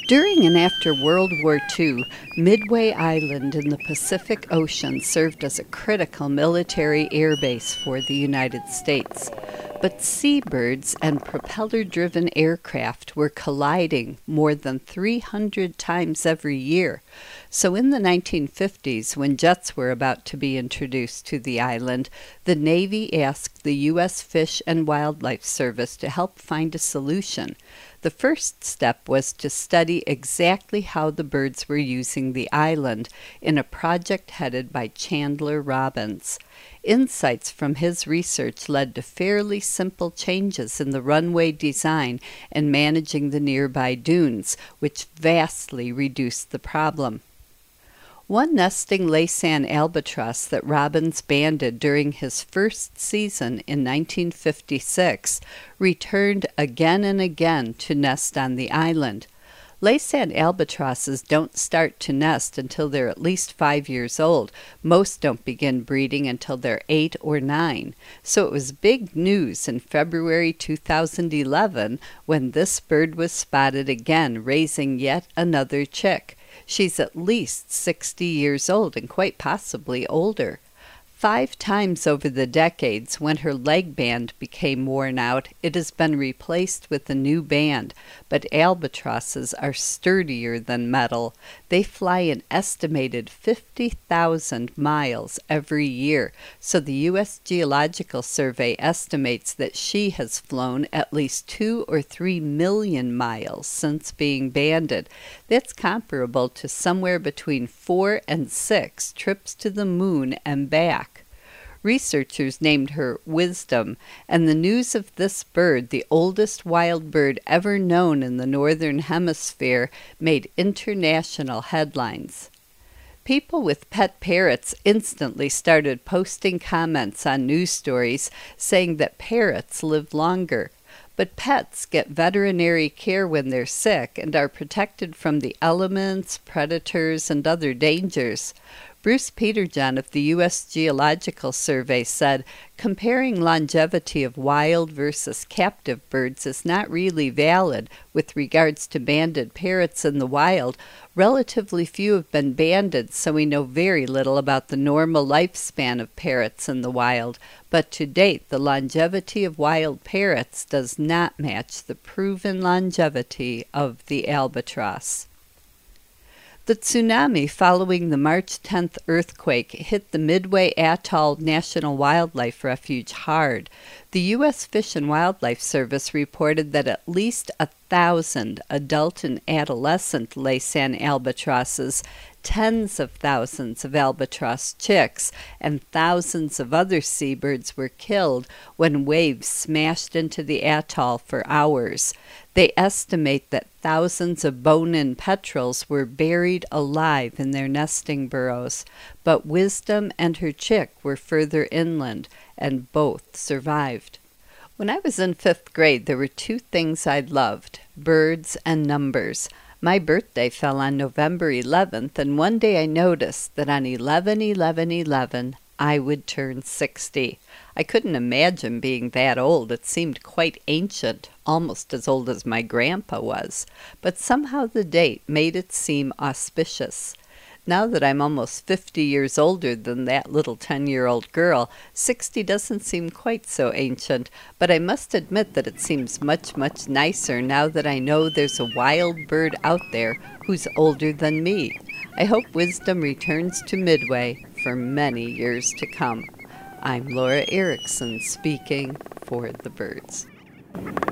During and after World War II, Midway Island in the Pacific Ocean served as a critical military airbase for the United States. But seabirds and propeller-driven aircraft were colliding more than 300 times every year. So in the 1950s, when jets were about to be introduced to the island, the Navy asked the U.S. Fish and Wildlife Service to help find a solution. The first step was to study exactly how the birds were using the island in a project headed by Chandler Robbins. Insights from his research led to fairly simple changes in the runway design and managing the nearby dunes, which vastly reduced the problem. One nesting Laysan albatross that Robbins banded during his first season in 1956 returned again and again to nest on the island. Laysan albatrosses don't start to nest until they're at least 5 years old. Most don't begin breeding until they're 8 or 9. So it was big news in February 2011 when this bird was spotted again raising yet another chick. She's at least 60 years old and quite possibly older. 5 times over the decades, when her leg band became worn out, it has been replaced with a new band, but albatrosses are sturdier than metal. They fly an estimated 50,000 miles every year, so the U.S. Geological Survey estimates that she has flown at least 2 or 3 million miles since being banded. That's comparable to somewhere between 4 and 6 trips to the moon and back. Researchers named her Wisdom, and the news of this bird, the oldest wild bird ever known in the Northern Hemisphere, made international headlines. People with pet parrots instantly started posting comments on news stories saying that parrots live longer. But pets get veterinary care when they're sick and are protected from the elements, predators, and other dangers. Bruce Peterjohn of the U.S. Geological Survey said, "Comparing longevity of wild versus captive birds is not really valid with regards to banded parrots in the wild. Relatively few have been banded, so we know very little about the normal lifespan of parrots in the wild. But to date, the longevity of wild parrots does not match the proven longevity of the albatross." The tsunami following the March 10th earthquake hit the Midway Atoll National Wildlife Refuge hard. The U.S. Fish and Wildlife Service reported that at least 1,000 adult and adolescent Laysan albatrosses, tens of thousands of albatross chicks, and thousands of other seabirds were killed when waves smashed into the atoll for hours. They estimate that thousands of bone-in petrels were buried alive in their nesting burrows, but Wisdom and her chick were further inland, and both survived. When I was in 5th grade, there were 2 things I loved: birds and numbers. My birthday fell on November 11th, and one day I noticed that on 11/11/11, I would turn 60. I couldn't imagine being that old. It seemed quite ancient, almost as old as my grandpa was. But somehow the date made it seem auspicious. Now that I'm almost 50 years older than that little 10-year-old girl, 60 doesn't seem quite so ancient, but I must admit that it seems much, much nicer now that I know there's a wild bird out there who's older than me. I hope Wisdom returns to Midway for many years to come. I'm Laura Erickson speaking for the birds.